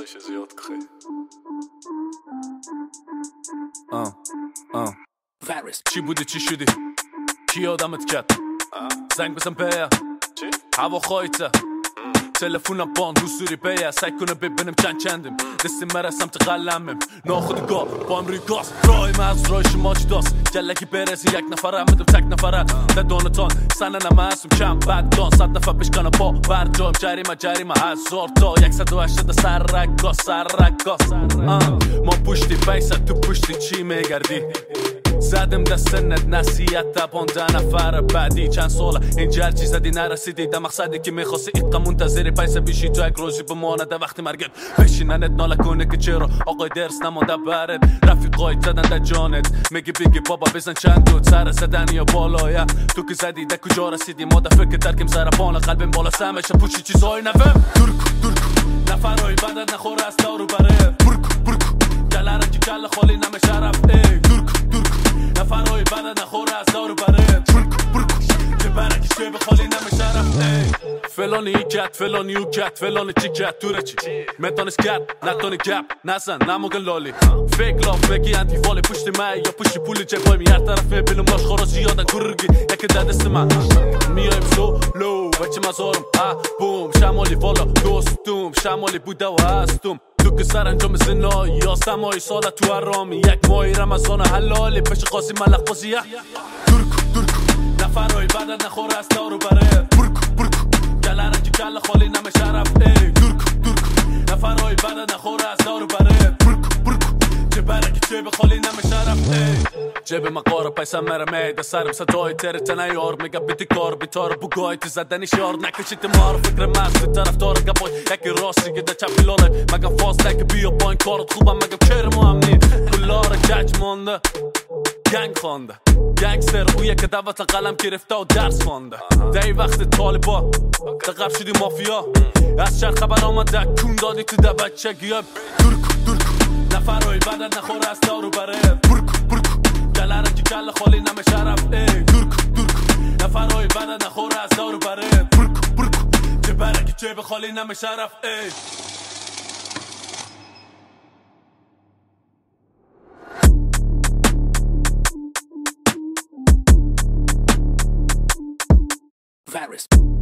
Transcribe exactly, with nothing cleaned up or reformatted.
صدایش زیاد خیلی آه آه فارس چی بودی چی شدی کی آدمت کرد زنگ بزن بیا چی؟ هوا خواهیته تلفونم بان حضوری بیا سعی کنه ببینم چند چندیم دستی مرا سمت قلمم ناخودگاه با امریکاست رای من از رای شما جداست جلکی برسی یک نفره میدم تک نفره در دانتان سنه نمسم کم بد دان صد نفر بشکنم با برجام جریمه جریمه هزار تا یکصد و هشتاد سر رگا سر رگا ما پشتی بیسه تو پشتی چی میگردی زدم دستنت نصیحت با ده نفر بعدی چند ساله این جرچی زدی نرسیدی در مقصدی که میخواستی ایقا منتظری پیسه بیشی تو یک روزی بمانده وقتی مرگت بشیننت نالکنه که چرا آقای درس نمانده برد رفیقایت زدن در جانت میگی بگی بابا بزن چند دو سر زدن یا بالایه تو که زدی در کجا رسیدی ما دفعه که ترکیم سرپان قلبم بالا سمشه پوشی چیزای نفهم درکو درکو نفرهای بدت نخوره از دارو بره برکو برکو گلره که کل خالی نمه شرف ای درکو درکو نفرهای بدت نخوره از دارو بره برکو برکو که برکی شوی بخالی نمه شرف ای فلانی کت فلانی او کت فلانی چی کت توره چی متانش کت نتانی گپ نزن نموگن لالی فیک لاف میگی انتی والی پشت من یا پشت پول جبای می هر طرف میبینم ماش خورا زیادن کررگی یکی در دست من میایم سو لو بچه مزارم ها بوم شمالی والا دوستوم شمالی بوده و هستم تو که سر انجام زنا یا سمای ساله تو ارامی یک ماهی رمضان حلالی پش قاضی ملق بازیه درکو درکو نفرهای بدت نخوره از دارو بره برکو برکو گلره که کل خالی نمه شرف ای درکو درکو نفرهای بدت نخوره از دارو بره برکو برکو چه برکی چه بخالی نمه شرف ای جیب مقاره پیسه مره میده سرم صدای تره تنه یار میگه بیتی کار بیتار بگوی تو زدنی شیار نکشید مار فکر مست طرف داره گپای یکی راستی که ده چپی لاله مگم فاصله که بیا با این کارت خوبم مگم کرم هم نی کلار کج مانده گنگ خانده گنگستر اویه که دعوت قلم گرفته و درس خانده دی وقت طالبا تقب شدی مافیا از چند خبر آمده کون دادی تو ده بچگی درکو درکو نفرهای بدت نخوره از دارو بره برکو برکو گلره که کل خالی نمه شرف ای درکو درکو نفرهای بدت نخوره از دارو بره برکو برکو چه برکی چه بخالی نمه شرف ای Varys.